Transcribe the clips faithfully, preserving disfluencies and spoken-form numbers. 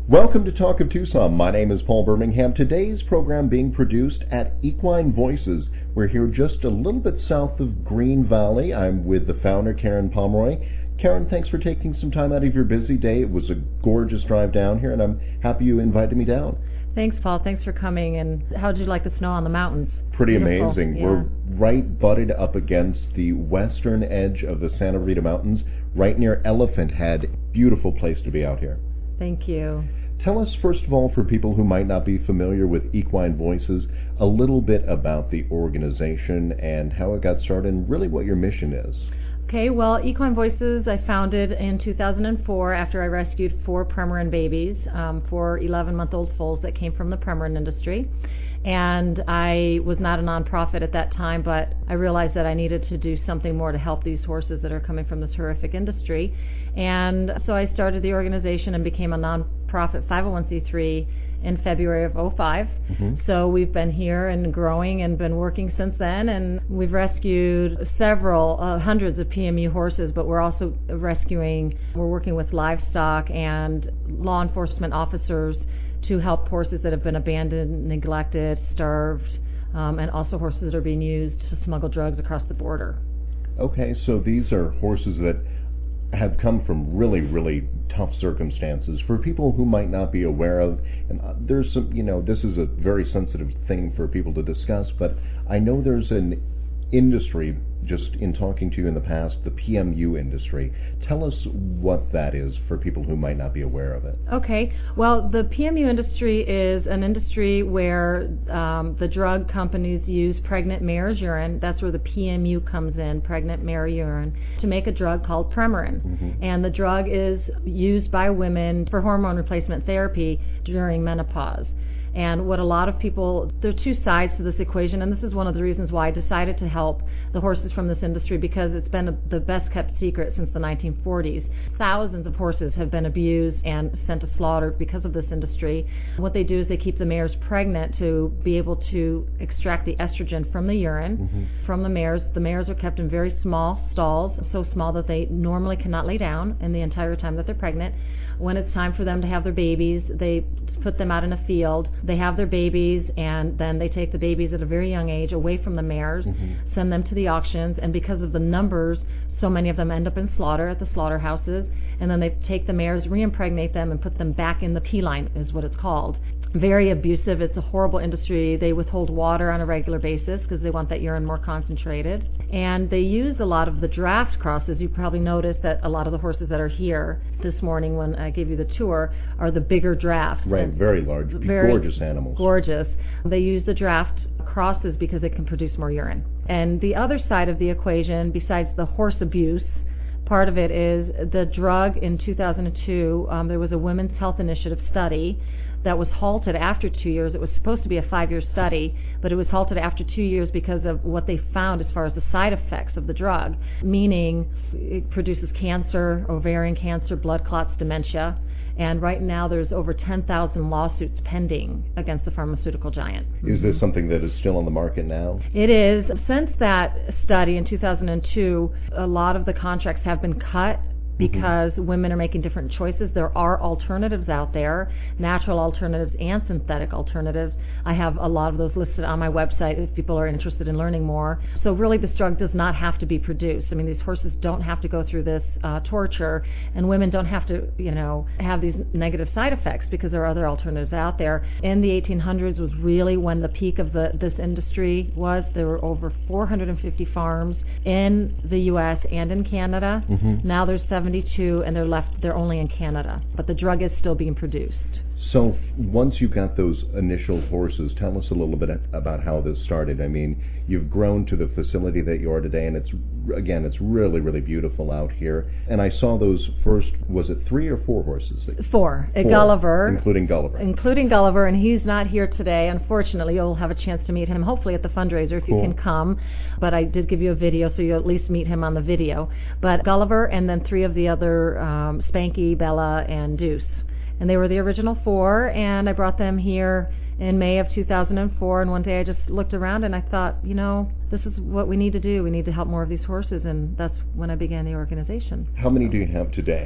Welcome to Talk of Tucson. My name is Paul Birmingham. Today's program being produced at Equine Voices. We're here just a little bit south of Green Valley. I'm with the founder, Karen Pomeroy. Karen, thanks for taking some time out of your busy day. It was a gorgeous drive down here, and I'm happy you invited me down. Thanks, Paul. Thanks for coming. And how did you like the snow on the mountains? Pretty Beautiful. amazing. Yeah. We're right butted up against the western edge of the Santa Rita Mountains, right near Elephant Head. Beautiful place to be out here. Thank you. Tell us, first of all, for people who might not be familiar with Equine Voices, a little bit about the organization and how it got started and really what your mission is. Okay, well, Equine Voices I founded in two thousand four after I rescued four Premarin babies, um, four eleven-month-old foals that came from the Premarin industry. And I was not a nonprofit at that time, but I realized that I needed to do something more to help these horses that are coming from this horrific industry. And so I started the organization and became a nonprofit five oh one c three in February of oh five. Mm-hmm. So we've been here and growing and been working since then, and we've rescued several, uh, hundreds of P M U horses, but we're also rescuing, we're working with livestock and law enforcement officers to help horses that have been abandoned, neglected, starved, um, and also horses that are being used to smuggle drugs across the border. Okay, so these are horses that have come from really, really tough circumstances. For people who might not be aware of, and there's some, you know, this is a very sensitive thing for people to discuss, but I know there's an industry, just in talking to you in the past, the P M U industry. Tell us what that is for people who might not be aware of it. Okay. Well, the P M U industry is an industry where um, the drug companies use pregnant mare's urine. That's where the P M U comes in, pregnant mare urine, to make a drug called Premarin. Mm-hmm. And the drug is used by women for hormone replacement therapy during menopause. And what a lot of people, there are two sides to this equation, and this is one of the reasons why I decided to help the horses from this industry, because it's been a, the best kept secret since the nineteen forties. Thousands of horses have been abused and sent to slaughter because of this industry. What they do is they keep the mares pregnant to be able to extract the estrogen from the urine mm-hmm. from the mares. The mares are kept in very small stalls, so small that they normally cannot lay down in the entire time that they're pregnant. When it's time for them to have their babies, they put them out in a field. They have their babies, and then they take the babies at a very young age away from the mares, mm-hmm. send them to the auctions, and because of the numbers, so many of them end up in slaughter at the slaughterhouses, and then they take the mares, re-impregnate them, and put them back in the P line, is what it's called. Very abusive. It's a horrible industry. They withhold water on a regular basis because they want that urine more concentrated. And they use a lot of the draft crosses. You probably noticed that a lot of the horses that are here this morning when I gave you the tour are the bigger drafts. Right, and very large, very gorgeous animals. Gorgeous. They use the draft crosses because they can produce more urine. And the other side of the equation, besides the horse abuse, part of it is the drug in two thousand two, um, there was a Women's Health Initiative study that was halted after two years. It was supposed to be a five-year study, but it was halted after two years because of what they found as far as the side effects of the drug, meaning it produces cancer, ovarian cancer, blood clots, dementia. And right now there's over ten thousand lawsuits pending against the pharmaceutical giant. Is this something that is still on the market now? It is. Since that study in two thousand two, a lot of the contracts have been cut because mm-hmm. women are making different choices. There are alternatives out there, natural alternatives and synthetic alternatives. I have a lot of those listed on my website if people are interested in learning more. So really this drug does not have to be produced. I mean, these horses don't have to go through this uh, torture, and women don't have to, you know, have these negative side effects because there are other alternatives out there. In the eighteen hundreds was really when the peak of the this industry was. There were over four hundred fifty farms in the U S and in Canada. Mm-hmm. Now there's seventy-two, and they're left, they're only in Canada. But the drug is still being produced. So once you got those initial horses, tell us a little bit about how this started. I mean, you've grown to the facility that you are today, and it's, again, it's really, really beautiful out here. And I saw those first, was it three or four horses? Four. At four, Gulliver. Including Gulliver. Including Gulliver, and he's not here today. Unfortunately, you'll have a chance to meet him, hopefully at the fundraiser if cool. you can come. But I did give you a video, so you'll at least meet him on the video. But Gulliver, and then three of the other, um, Spanky, Bella, and Deuce. And they were the original four, and I brought them here in May of two thousand four, and one day I just looked around and I thought, you know, this is what we need to do. We need to help more of these horses, and that's when I began the organization. How many do you have today?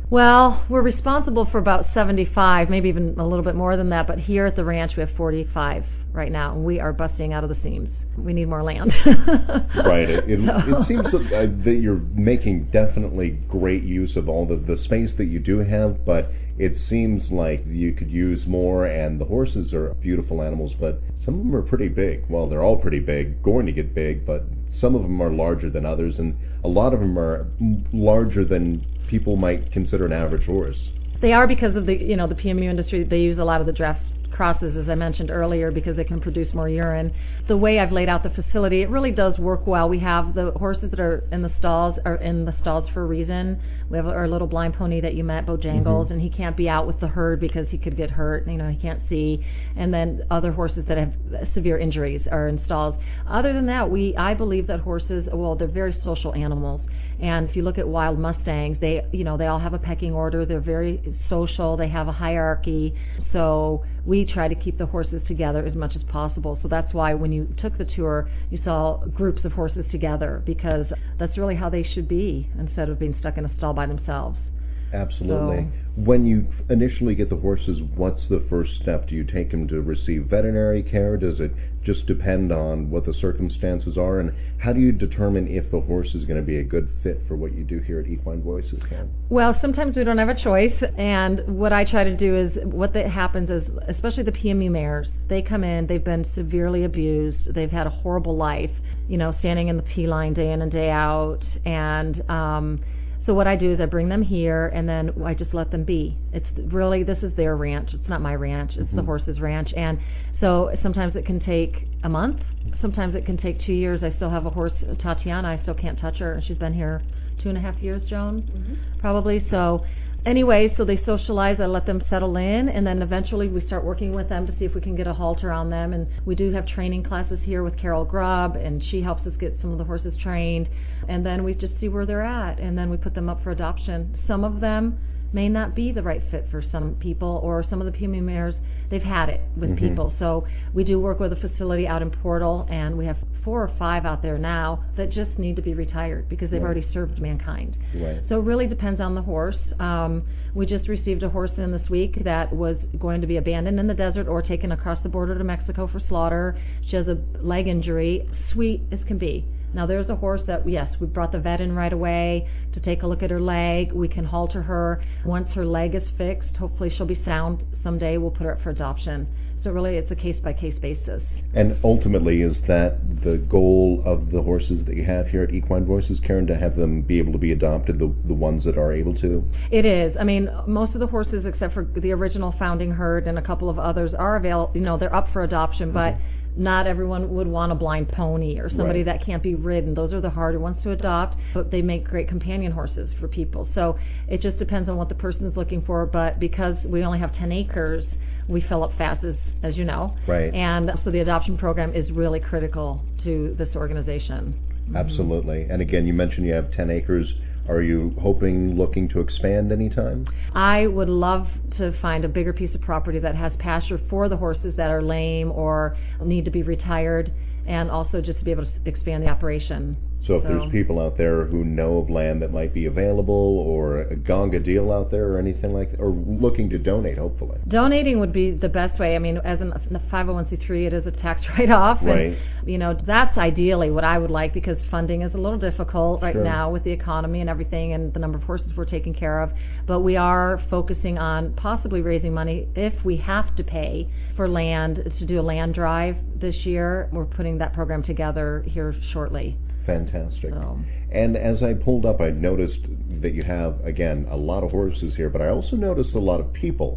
Well, we're responsible for about seventy-five, maybe even a little bit more than that, but here at the ranch we have forty-five right now, and we are busting out of the seams. We need more land. Right. It, it, so. it seems that, uh, that you're making definitely great use of all the, the space that you do have, but it seems like you could use more, and the horses are beautiful animals, but some of them are pretty big. Well, they're all pretty big, going to get big, but some of them are larger than others, and a lot of them are larger than people might consider an average horse. They are because of the, you know, the P M U industry. They use a lot of the draft crosses, as I mentioned earlier, because they can produce more urine. The way I've laid out the facility, it really does work well. We have the horses that are in the stalls are in the stalls for a reason. We have our little blind pony that you met, Bojangles, mm-hmm. and he can't be out with the herd because he could get hurt. You know, he can't see. And then other horses that have severe injuries are in stalls. Other than that, we I believe that horses, well, they're very social animals. And if you look at wild Mustangs, they, you know, they all have a pecking order. They're very social. They have a hierarchy. So we try to keep the horses together as much as possible. So that's why when you took the tour, you saw groups of horses together, because that's really how they should be instead of being stuck in a stall by themselves. Absolutely. So, when you initially get the horses, what's the first step? Do you take them to receive veterinary care? Does it just depend on what the circumstances are? And how do you determine if the horse is going to be a good fit for what you do here at Equine Voices, Karen? Well, sometimes we don't have a choice, and what I try to do is, what that happens is, especially the P M U mares, they come in, they've been severely abused, they've had a horrible life, you know, standing in the P line day in and day out, and um so what I do is I bring them here, and then I just let them be. It's really, this is their ranch. It's not my ranch. It's mm-hmm. the horse's ranch. And so sometimes it can take a month. Sometimes it can take two years. I still have a horse, Tatiana. I still can't touch her. She's been here two and a half years, Joan, mm-hmm. probably. So anyway, so they socialize. I let them settle in, and then eventually we start working with them to see if we can get a halter on them. And we do have training classes here with Carol Grubb, and she helps us get some of the horses trained. And then we just see where they're at, and then we put them up for adoption. Some of them may not be the right fit for some people, or some of the P M U mares, they've had it with mm-hmm. people. So we do work with a facility out in Portal, and we have four or five out there now that just need to be retired because they've right. already served mankind. Right. So it really depends on the horse. Um, we just received a horse in this week that was going to be abandoned in the desert or taken across the border to Mexico for slaughter. She has a leg injury, sweet as can be. Now there's a horse that, yes, we brought the vet in right away to take a look at her leg. We can halter her. Once her leg is fixed, hopefully she'll be sound someday. We'll put her up for adoption. So really it's a case-by-case basis. And ultimately, is that the goal of the horses that you have here at Equine Voices, Karen, to have them be able to be adopted, the, the ones that are able to? It is. I mean, most of the horses, except for the original founding herd and a couple of others, are available. You know, they're up for adoption, but mm-hmm. not everyone would want a blind pony or somebody right. that can't be ridden. Those are the harder ones to adopt, but they make great companion horses for people. So it just depends on what the person is looking for, but because we only have ten acres, we fill up fast, as, as you know. Right. And so the adoption program is really critical to this organization. Absolutely. Mm-hmm. And again, you mentioned you have ten acres. Are you hoping, looking to expand anytime? I would love to find a bigger piece of property that has pasture for the horses that are lame or need to be retired, and also just to be able to expand the operation. So if so. there's people out there who know of land that might be available, or a Gonga deal out there or anything like that, or looking to donate, hopefully. Donating would be the best way. I mean, as a five oh one c three, it is a tax write-off. Right. And, you know, that's ideally what I would like, because funding is a little difficult right sure. now with the economy and everything and the number of horses we're taking care of. But we are focusing on possibly raising money if we have to pay for land to do a land drive this year. We're putting that program together here shortly. Fantastic. So. And as I pulled up, I noticed that you have, again, a lot of horses here, but I also noticed a lot of people.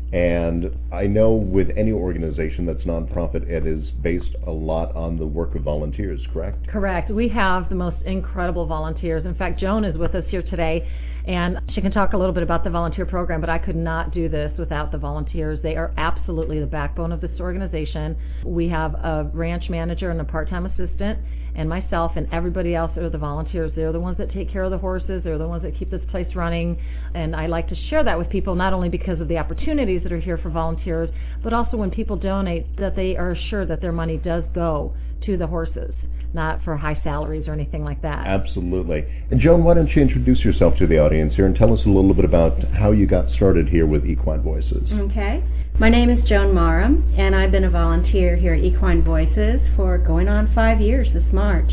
And I know with any organization that's nonprofit, it is based a lot on the work of volunteers, correct? Correct. We have the most incredible volunteers. In fact, Joan is with us here today, and she can talk a little bit about the volunteer program, but I could not do this without the volunteers. They are absolutely the backbone of this organization. We have a ranch manager and a part-time assistant, and myself, and everybody else are the volunteers. They're the ones that take care of the horses. They're the ones that keep this place running. And I like to share that with people, not only because of the opportunities that are here for volunteers, but also when people donate, that they are assured that their money does go to the horses. not for high salaries or anything like that. Absolutely. And Joan, why don't you introduce yourself to the audience here and tell us a little bit about how you got started here with Equine Voices. Okay. My name is Joan Marum, and I've been a volunteer here at Equine Voices for going on five years this March.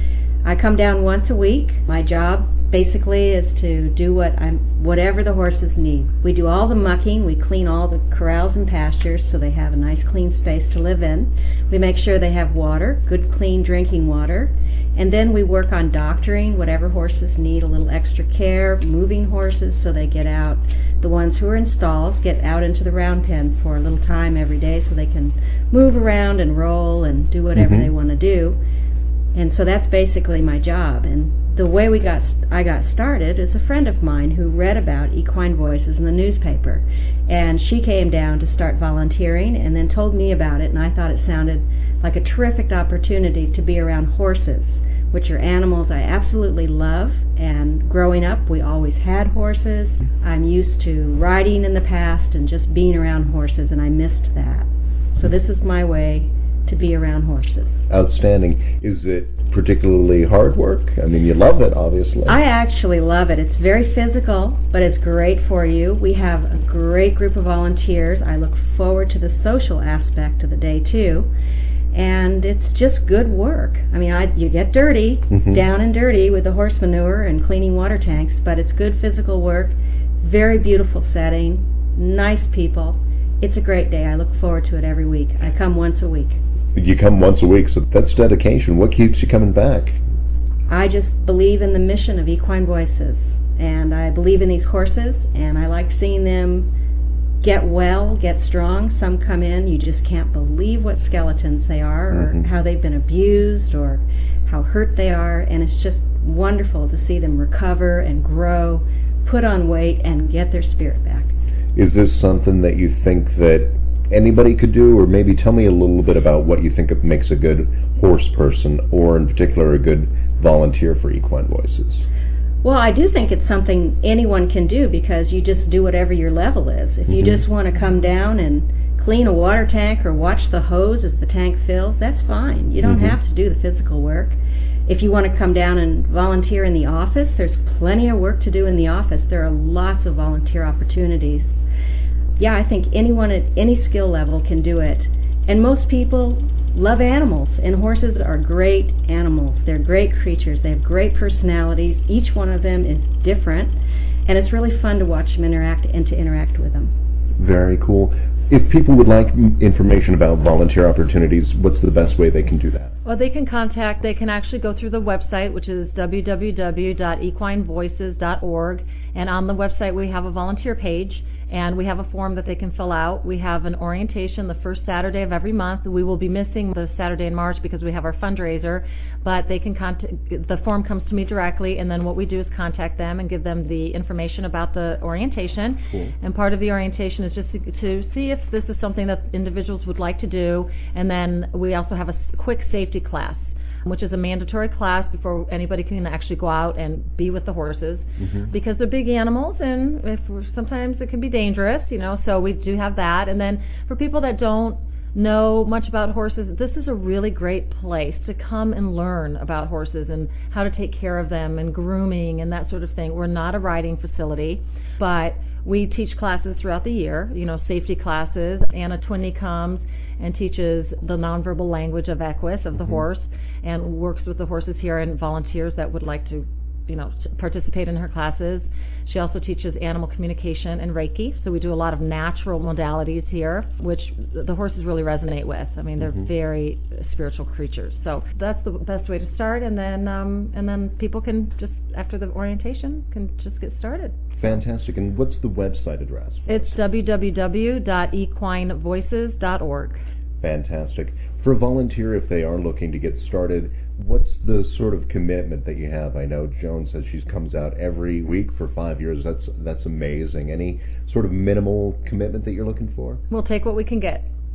I come down once a week. My job basically is to do what I'm, whatever the horses need. We do all the mucking. We clean all the corrals and pastures so they have a nice clean space to live in. We make sure they have water, good clean drinking water. And then we work on doctoring whatever horses need a little extra care, moving horses so they get out. The ones who are in stalls get out into the round pen for a little time every day so they can move around and roll and do whatever Mm-hmm. they want to do. And so that's basically my job. And the way we got I got started is a friend of mine who read about Equine Voices in the newspaper. And she came down to start volunteering and then told me about it, and I thought it sounded like a terrific opportunity to be around horses, which are animals I absolutely love. And growing up, we always had horses. I'm used to riding in the past and just being around horses, and I missed that. So this is my way to be around horses. Outstanding. Is it particularly hard work? I mean, you love it, obviously. I actually love it. It's very physical, but it's great for you. We have a great group of volunteers. I look forward to the social aspect of the day, too. And it's just good work. I mean, I, you get dirty, Mm-hmm. down and dirty with the horse manure and cleaning water tanks, but it's good physical work, very beautiful setting, nice people. It's a great day. I look forward to it every week. I come once a week. You come once a week, so that's dedication. What keeps you coming back? I just believe in the mission of Equine Voices, and I believe in these horses, and I like seeing them get well, get strong. Some come in, you just can't believe what skeletons they are, or Mhm. how they've been abused, or how hurt they are, and it's just wonderful to see them recover and grow, put on weight, and get their spirit back. Is this something that you think that anybody could do, or maybe tell me a little bit about what you think of makes a good horse person, or in particular a good volunteer for Equine Voices? Well, I do think it's something anyone can do because you just do whatever your level is. If you Mhm. just want to come down and clean a water tank or watch the hose as the tank fills, that's fine. You don't Mhm. have to do the physical work. If you want to come down and volunteer in the office, there's plenty of work to do in the office. There are lots of volunteer opportunities. Yeah, I think anyone at any skill level can do it. And most people love animals, and horses are great animals. They're great creatures. They have great personalities. Each one of them is different, and it's really fun to watch them interact and to interact with them. Very cool. If people would like m- information about volunteer opportunities, what's the best way they can do that? Well, they can contact, they can actually go through the website, which is w w w dot equine voices dot org, and on the website we have a volunteer page, and we have a form that they can fill out. We have an orientation the first Saturday of every month. We will be missing the Saturday in March because we have our fundraiser, but they can contact, the form comes to me directly, and then what we do is contact them and give them the information about the orientation. Cool. And part of the orientation is just to, to see if this is something that individuals would like to do, and then we also have a s- quick safety class, which is a mandatory class before anybody can actually go out and be with the horses, Mhm. because they're big animals, and if we're, sometimes it can be dangerous, you know, so we do have that. And then for people that don't know much about horses, this is a really great place to come and learn about horses and how to take care of them and grooming and that sort of thing. We're not a riding facility, but we teach classes throughout the year, you know, safety classes. Anna Twinney comes and teaches the nonverbal language of equus, of the Mhm. horse, and works with the horses here and volunteers that would like to, you know, participate in her classes. She also teaches animal communication and Reiki, so we do a lot of natural modalities here, which the horses really resonate with. I mean, they're Mhm. very spiritual creatures. So that's the best way to start, and then um, and then people can just, after the orientation, can just get started. Fantastic. And what's the website address? It's w w w dot equine voices dot org. Fantastic. For a volunteer, if they are looking to get started, what's the sort of commitment that you have? I know Joan says she comes out every week for five years. That's that's amazing. Any sort of minimal commitment that you're looking for? We'll take what we can get.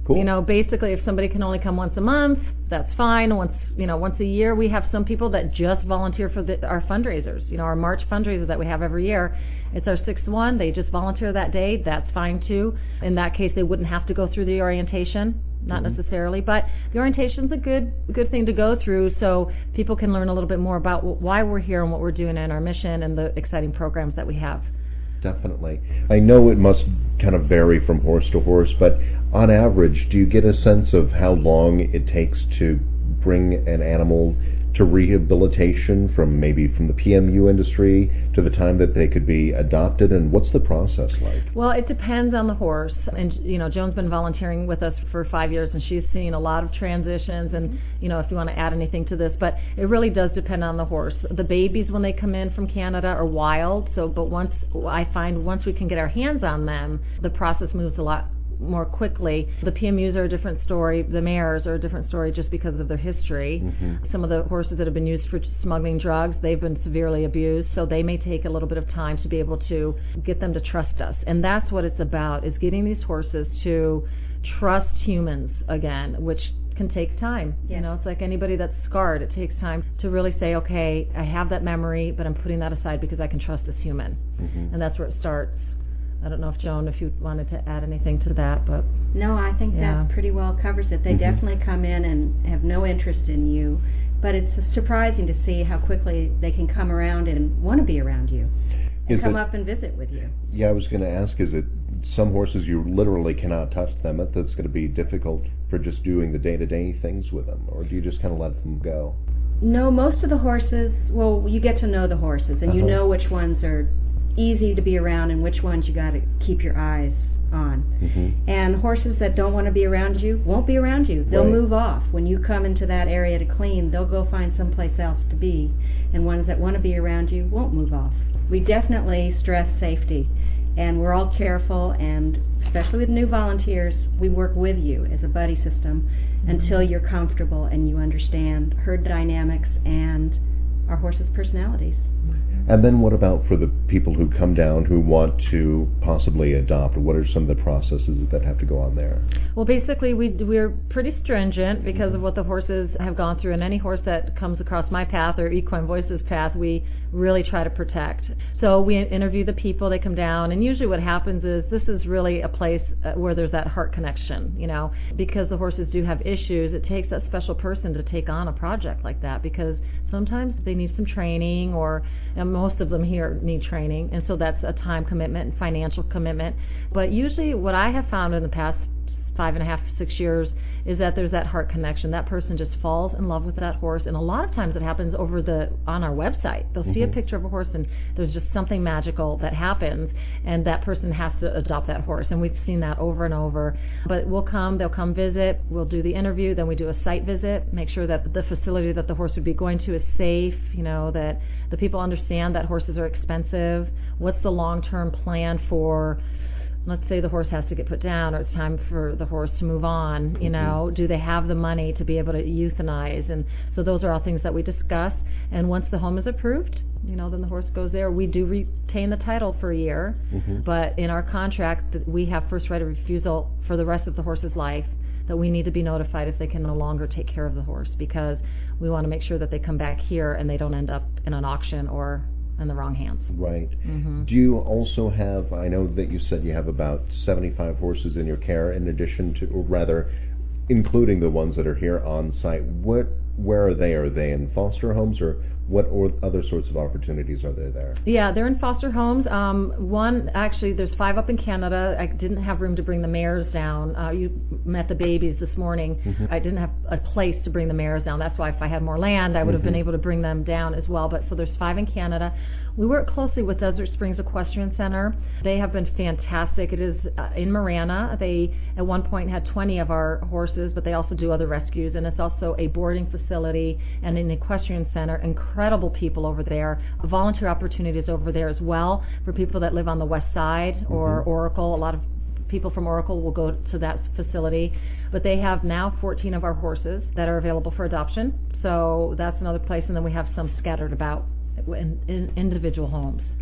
Cool. You know, basically, if somebody can only come once a month, that's fine. Once, you know, once a year, we have some people that just volunteer for the, our fundraisers. You know, our March fundraiser that we have every year. It's our sixth one. They just volunteer that day. That's fine too. In that case, they wouldn't have to go through the orientation. Not mm-hmm. necessarily, but the orientation's a good good thing to go through so people can learn a little bit more about why we're here and what we're doing in our mission and the exciting programs that we have. Definitely. I know it must kind of vary from horse to horse, but on average, do you get a sense of how long it takes to bring an animal to rehabilitation from maybe from the P M U industry to the time that they could be adopted, and what's the process like? Well, it depends on the horse, and you know, Joan's been volunteering with us for five years, and she's seen a lot of transitions, and you know, if you want to add anything to this, but it really does depend on the horse. The babies, when they come in from Canada, are wild, so but once I find once we can get our hands on them, the process moves a lot more quickly. The P M Us are a different story. The mares are a different story just because of their history. Mm-hmm. Some of the horses that have been used for smuggling drugs, they've been severely abused, so they may take a little bit of time to be able to get them to trust us. And that's what it's about, is getting these horses to trust humans again, which can take time. Yes. You know, it's like anybody that's scarred. It takes time to really say, okay, I have that memory, but I'm putting that aside because I can trust this human. Mm-hmm. And that's where it starts. I don't know if, Joan, if you wanted to add anything to that, but... No, I think yeah. that pretty well covers it. They mm-hmm. definitely come in and have no interest in you, but it's surprising to see how quickly they can come around and want to be around you and is come it, up and visit with you. Yeah, I was going to ask, is it some horses you literally cannot touch them? That's going to be difficult for just doing the day-to-day things with them, or do you just kind of let them go? No, most of the horses, well, you get to know the horses, and uh-huh. you know which ones are easy to be around and which ones you got to keep your eyes on. Mm-hmm. And horses that don't want to be around you won't be around you. They'll right. move off. When you come into that area to clean, they'll go find someplace else to be. And ones that want to be around you won't move off. We definitely stress safety, and we're all careful, and especially with new volunteers, we work with you as a buddy system mm-hmm. until you're comfortable and you understand herd dynamics and our horses' personalities. And then what about for the people who come down who want to possibly adopt? What are some of the processes that have to go on there? Well, basically, we, we're pretty stringent because of what the horses have gone through, and any horse that comes across my path or Equine Voices path, we really try to protect. So we interview the people, they come down, and usually what happens is this is really a place where there's that heart connection, you know, because the horses do have issues. It takes that special person to take on a project like that because sometimes they need some training, or and most of them here need training, and so that's a time commitment and financial commitment. But usually what I have found in the past five and a half, six years is that there's that heart connection. That person just falls in love with that horse, and a lot of times it happens over the on our website. They'll mm-hmm. see a picture of a horse, and there's just something magical that happens, and that person has to adopt that horse. And we've seen that over and over. But we'll come, they'll come visit, we'll do the interview, then we do a site visit, make sure that the facility that the horse would be going to is safe, you know, that the people understand that horses are expensive. What's the long-term plan for, let's say the horse has to get put down, or it's time for the horse to move on, you know, mm-hmm. do they have the money to be able to euthanize? And so those are all things that we discuss. And once the home is approved, you know, then the horse goes there. We do retain the title for a year, mm-hmm. but in our contract, we have first right of refusal for the rest of the horse's life, that we need to be notified if they can no longer take care of the horse, because we want to make sure that they come back here and they don't end up in an auction or in the wrong hands. Right. Mm-hmm. Do you also have, I know that you said you have about seventy-five horses in your care in addition to, or rather, including the ones that are here on site. What, where are they? Are they in foster homes, or what or other sorts of opportunities are there there? Yeah, they're in foster homes. Um, one, actually, there's five up in Canada. I didn't have room to bring the mares down. Uh, you met the babies this morning. Mm-hmm. I didn't have a place to bring the mares down. That's why if I had more land, I would have mm-hmm. been able to bring them down as well. But so there's five in Canada. We work closely with Desert Springs Equestrian Center. They have been fantastic. It is uh, in Marana. They at one point had twenty of our horses, but they also do other rescues, and it's also a boarding facility and an equestrian center. Incredible people over there. Volunteer opportunities over there as well for people that live on the west side or mm-hmm. Oracle. A lot of people from Oracle will go to that facility. But they have now fourteen of our horses that are available for adoption. So that's another place, and then we have some scattered about in, in individual homes.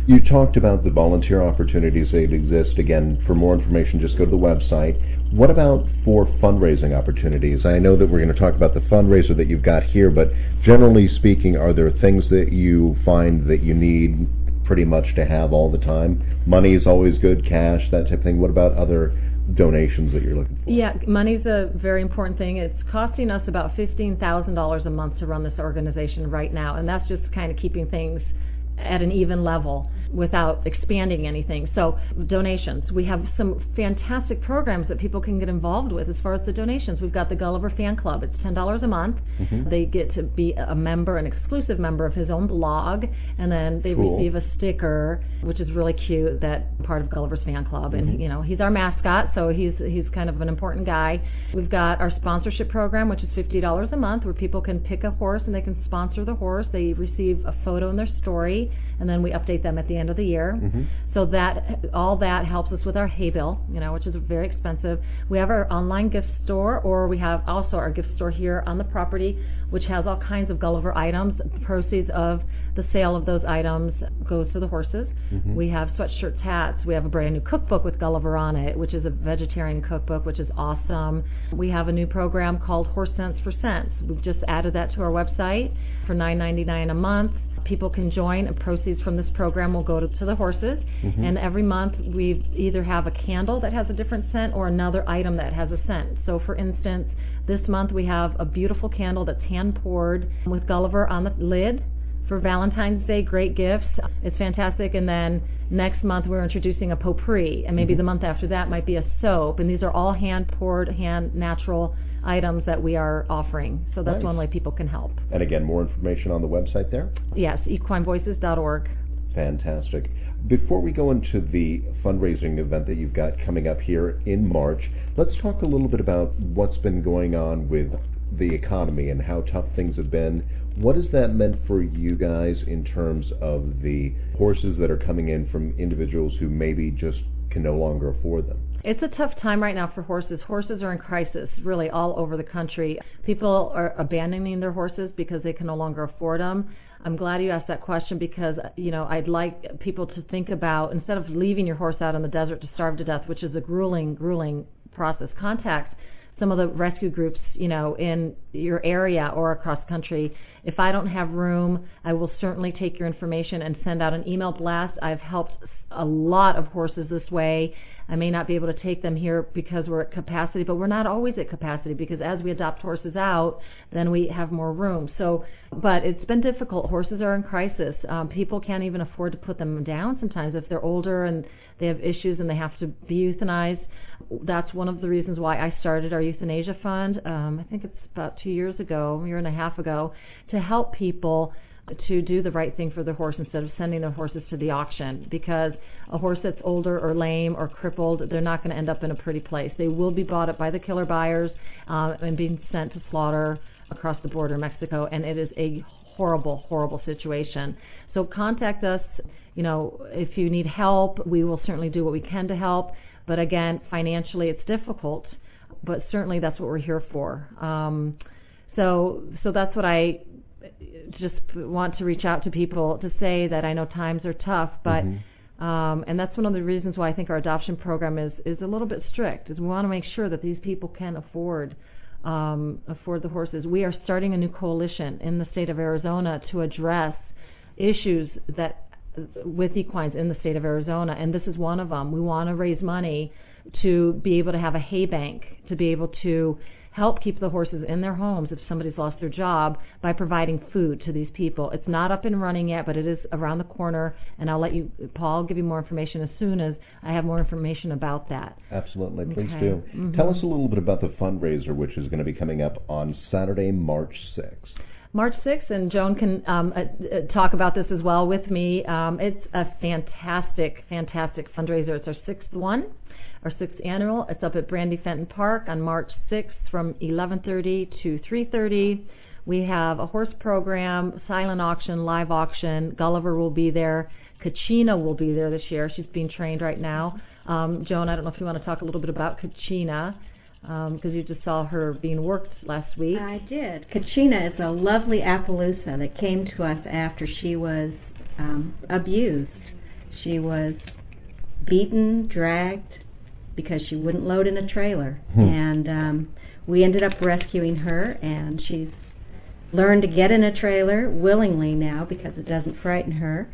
You talked about the volunteer opportunities that exist. Again, for more information, just go to the website. What about for fundraising opportunities? I know that we're going to talk about the fundraiser that you've got here, but generally speaking, are there things that you find that you need pretty much to have all the time? Money is always good, cash, that type of thing. What about other donations that you're looking for? Yeah, money's a very important thing. It's costing us about fifteen thousand dollars a month to run this organization right now, and that's just kind of keeping things at an even level without expanding anything. So donations. We have some fantastic programs that people can get involved with as far as the donations. We've got the Gulliver Fan Club. It's ten dollars a month. Mm-hmm. They get to be a member, an exclusive member of his own blog, and then they cool. receive a sticker, which is really cute, that part of Gulliver's Fan Club. Mm-hmm. And, you know, he's our mascot, so he's he's kind of an important guy. We've got our sponsorship program, which is fifty dollars a month, where people can pick a horse and they can sponsor the horse. They receive a photo in their story, and then we update them at the end of the year. Mm-hmm. So that all that helps us with our hay bill, you know, which is very expensive. We have our online gift store, or we have also our gift store here on the property, which has all kinds of Gulliver items. The proceeds of the sale of those items goes to the horses. Mm-hmm. We have sweatshirts, hats. We have a brand new cookbook with Gulliver on it, which is a vegetarian cookbook, which is awesome. We have a new program called Horse Sense for Cents. We've just added that to our website for nine ninety-nine a month. People can join, and proceeds from this program will go to, to the horses. Mm-hmm. And every month we either have a candle that has a different scent or another item that has a scent. So for instance, this month we have a beautiful candle that's hand poured with Gulliver on the lid for Valentine's Day. Great gifts. It's fantastic. And then next month we're introducing a potpourri, and maybe mm-hmm. the month after that might be a soap. And these are all hand poured, hand natural items that we are offering. So that's nice. One way people can help. And again, more information on the website there? Yes, equine voices dot org. Fantastic. Before we go into the fundraising event that you've got coming up here in March, let's talk a little bit about what's been going on with the economy and how tough things have been. What has that meant for you guys in terms of the horses that are coming in from individuals who maybe just can no longer afford them? It's a tough time right now for horses. Horses are in crisis really all over the country. People are abandoning their horses because they can no longer afford them. I'm glad you asked that question because, you know, I'd like people to think about, instead of leaving your horse out in the desert to starve to death, which is a grueling, grueling process, contact some of the rescue groups, you know, in your area or across country. If I don't have room, I will certainly take your information and send out an email blast. I've helped a lot of horses this way. I may not be able to take them here because we're at capacity, but we're not always at capacity because as we adopt horses out, then we have more room. So, but it's been difficult. Horses are in crisis. Um, people can't even afford to put them down sometimes if they're older and they have issues and they have to be euthanized. That's one of the reasons why I started our euthanasia fund. Um, I think it's about two years ago, a year and a half ago, to help people to do the right thing for their horse instead of sending their horses to the auction, because a horse that's older or lame or crippled, they're not going to end up in a pretty place. They will be bought up by the killer buyers um, and being sent to slaughter across the border, Mexico, and it is a horrible, horrible situation. So contact us. You know, if you need help, we will certainly do what we can to help. But again, financially, it's difficult, but certainly that's what we're here for. Um, so, so that's what I just want to reach out to people to say, that I know times are tough, but mm-hmm. um, and that's one of the reasons why I think our adoption program is is a little bit strict. Is we want to make sure that these people can afford um, afford the horses. We are starting a new coalition in the state of Arizona to address issues that with equines in the state of Arizona, and this is one of them. We want to raise money to be able to have a hay bank, to be able to help keep the horses in their homes if somebody's lost their job by providing food to these people. It's not up and running yet, but it is around the corner, and I'll let you, Paul, give you more information as soon as I have more information about that. Absolutely, please okay. do. Mm-hmm. Tell us a little bit about the fundraiser, which is going to be coming up on Saturday, March sixth. March sixth, and Joan can um, uh, talk about this as well with me. Um, it's a fantastic, fantastic fundraiser. It's our sixth one. Our sixth annual. It's up at Brandy Fenton Park on March sixth from eleven thirty to three thirty. We have a horse program, silent auction, live auction. Gulliver will be there. Kachina will be there this year. She's being trained right now. Um, Joan, I don't know if you want to talk a little bit about Kachina, because um, you just saw her being worked last week. I did. Kachina is a lovely Appaloosa that came to us after she was um, abused She was beaten, dragged, because she wouldn't load in a trailer. Hmm. And um, we ended up rescuing her, and she's learned to get in a trailer willingly now because it doesn't frighten her.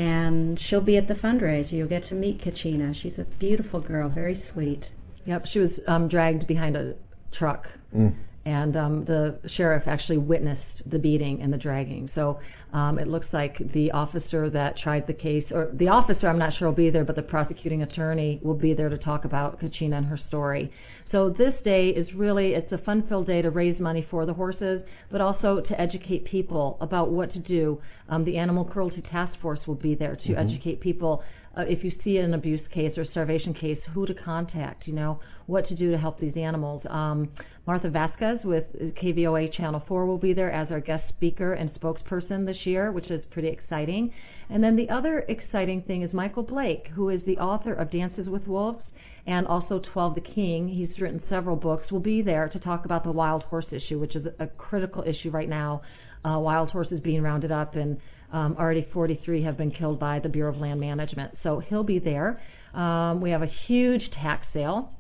And she'll be at the fundraiser. You'll get to meet Kachina. She's a beautiful girl, very sweet. Yep, she was um, dragged behind a truck. Mm. And um, the sheriff actually witnessed the beating and the dragging. So um, it looks like the officer that tried the case, or the officer, I'm not sure will be there, but the prosecuting attorney will be there to talk about Kachina and her story. So this day is really, it's a fun-filled day to raise money for the horses, but also to educate people about what to do. Um, the Animal Cruelty Task Force will be there to Mm-hmm. educate people. Uh, if you see an abuse case or starvation case, who to contact, you know, what to do to help these animals. Um, Martha Vasquez with K V O A Channel four will be there as our guest speaker and spokesperson this year, which is pretty exciting. And then the other exciting thing is Michael Blake, who is the author of Dances with Wolves and also twelve the King. He's written several books, will be there to talk about the wild horse issue, which is a critical issue right now. Uh, wild horses being rounded up, and um, already forty-three have been killed by the Bureau of Land Management. So he'll be there. Um, we have a huge tack sale.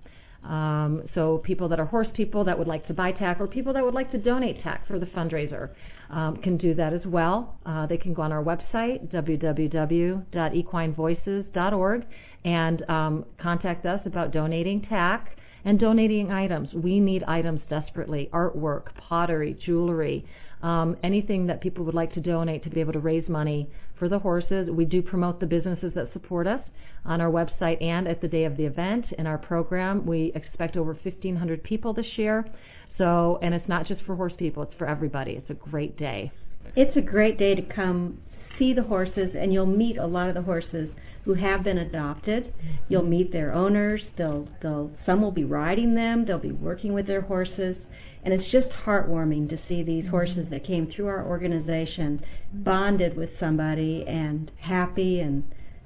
Um, so people that are horse people that would like to buy tack, or people that would like to donate tack for the fundraiser, um, can do that as well. Uh, they can go on our website, w w w dot equine voices dot org, and um, contact us about donating tack and donating items. We need items desperately: artwork, pottery, jewelry, um, anything that people would like to donate to be able to raise money for the horses. We do promote the businesses that support us on our website and at the day of the event. In our program, we expect over fifteen hundred people this year. So, and it's not just for horse people, it's for everybody. It's a great day. It's a great day to come see the horses, and you'll meet a lot of the horses who have been adopted. You'll meet their owners. They'll, they'll, some will be riding them. They'll be working with their horses. And it's just heartwarming to see these horses that came through our organization bonded with somebody and happy and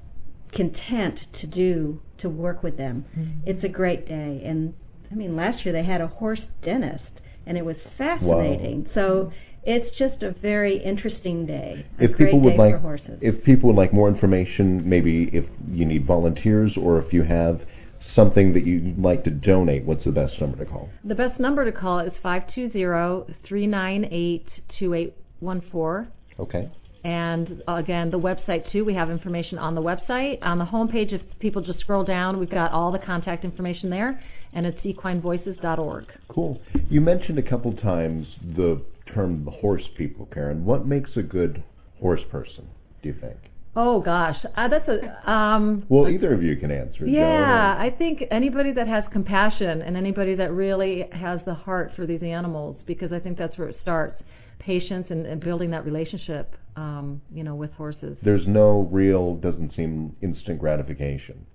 content to do, to work with them. Mm-hmm. It's a great day. And I mean, last year they had a horse dentist, and it was fascinating. Wow. So it's just a very interesting day. A if great people would day like, for horses. If people would like more information, maybe if you need volunteers or if you have something that you'd like to donate, what's the best number to call? The best number to call is five two zero, three nine eight, two eight one four. Okay. And again, the website too, we have information on the website. On the homepage, if people just scroll down, we've got all the contact information there, and it's equine voices dot org. Cool. You mentioned a couple times the term horse people, Karen. What makes a good horse person, do you think? Oh gosh, uh, that's a. Um, well, either of you can answer. Yeah, I think anybody that has compassion and anybody that really has the heart for these animals, because I think that's where it starts. Patience and, and building that relationship, um, you know, with horses. There's no real, doesn't seem instant gratification.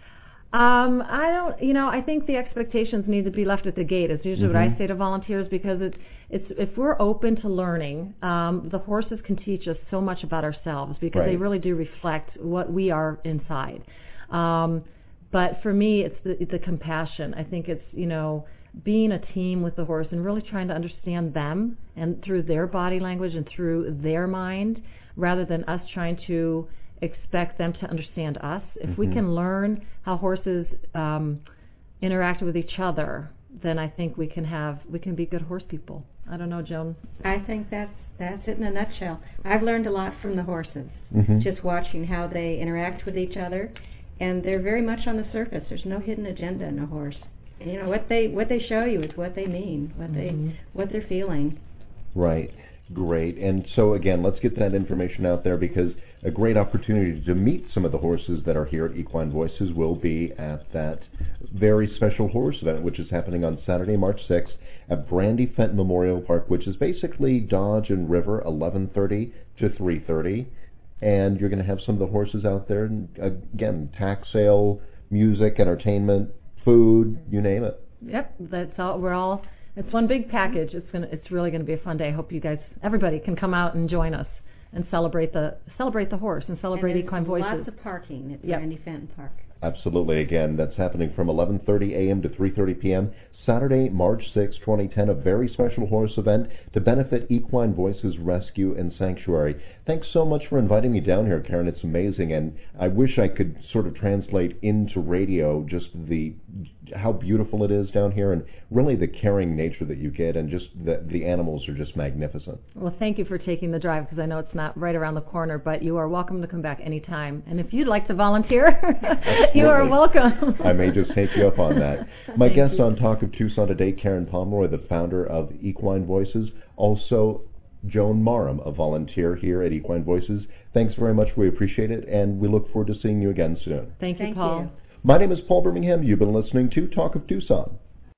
Um, I don't, you know, I think the expectations need to be left at the gate. It's usually Mm-hmm. what I say to volunteers, because it's, it's if we're open to learning, um, the horses can teach us so much about ourselves, because right. they really do reflect what we are inside. Um, but for me, it's the, it's the compassion. I think it's, you know, being a team with the horse and really trying to understand them and through their body language and through their mind, rather than us trying to expect them to understand us. If mm-hmm. we can learn how horses um, interact with each other, then I think we can have we can be good horse people. I don't know, Joan. I think that's that's it in a nutshell. I've learned a lot from the horses, mm-hmm. just watching how they interact with each other, and they're very much on the surface. There's no hidden agenda in a horse. You know, what they what they show you is what they mean, what mm-hmm. they what they're feeling. Right. Great. And so again, let's get that information out there, because a great opportunity to meet some of the horses that are here at Equine Voices will be at that very special horse event, which is happening on Saturday, March sixth at Brandy Fenton Memorial Park, which is basically Dodge and River, eleven thirty to three thirty. And you're going to have some of the horses out there, and again, tack sale, music, entertainment, food, you name it. Yep, that's all. We're all. It's one big package. It's gonna. It's really going to be a fun day. I hope you guys, everybody, can come out and join us and celebrate the celebrate the horse and celebrate and Equine Voices. Lots of parking at yep. Brandy Fenton Park. Absolutely. Again, that's happening from eleven thirty a.m. to three thirty p.m. Saturday, March sixth, twenty ten, a very special horse event to benefit Equine Voices Rescue and Sanctuary. Thanks so much for inviting me down here, Karen. It's amazing, and I wish I could sort of translate into radio just the how beautiful it is down here and really the caring nature that you get, and just the, the animals are just magnificent. Well, thank you for taking the drive, because I know it's not right around the corner, but you are welcome to come back anytime. And if you'd like to volunteer, you are welcome. I may just take you up on that. My Thank guest you. on Talk of Tucson today, Karen Pomeroy, the founder of Equine Voices, also Joan Marham, a volunteer here at Equine Voices. Thanks very much. We appreciate it, and we look forward to seeing you again soon. Thank you, Thank Paul. you. My name is Paul Birmingham. You've been listening to Talk of Tucson.